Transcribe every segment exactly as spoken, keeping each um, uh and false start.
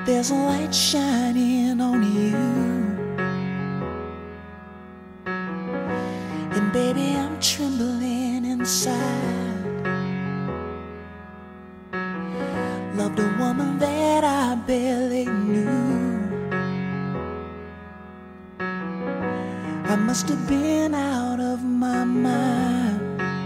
There's a light shining on you, and baby, I'm trembling inside. Loved a woman that I barely knew. I must have been out of my mind.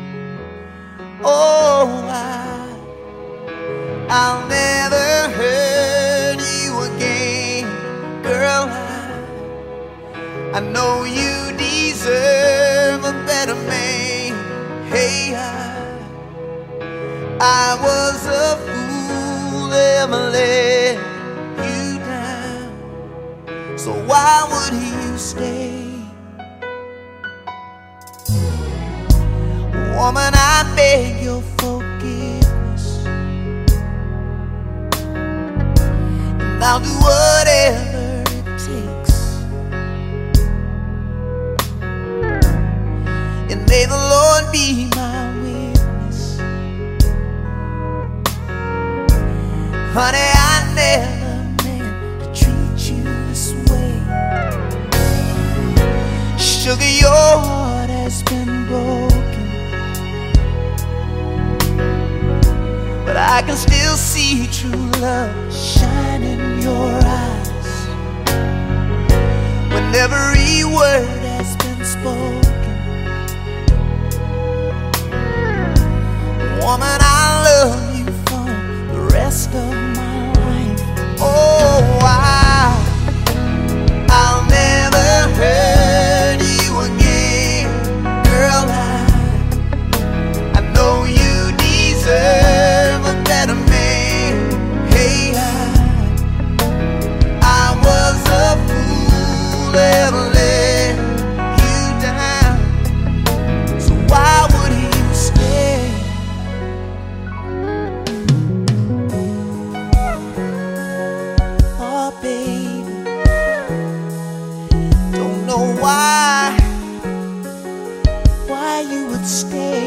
Oh, I, I'll never hurt you again, girl. I, I know you deserve a better man. Hey, I, I was a fool ever let you down. So why would you stay? Woman, I beg your forgiveness, and I'll do whatever it takes. And may the Lord be my witness. Honey, I never meant to treat you this way. Sugar, your heart has been broken, but I can still see true love shine in your eyes when every word has been spoken. Woman, I love you for the rest of my life. Oh, I, I'll never hurt you again, girl. I, I know you deserve a better man. Hey, I, I was a fool ever let you down. So why would you stay? Oh, baby, don't know why, why you would stay.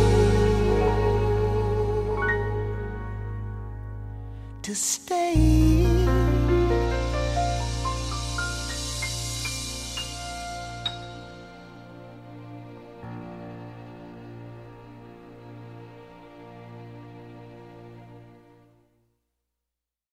To stay.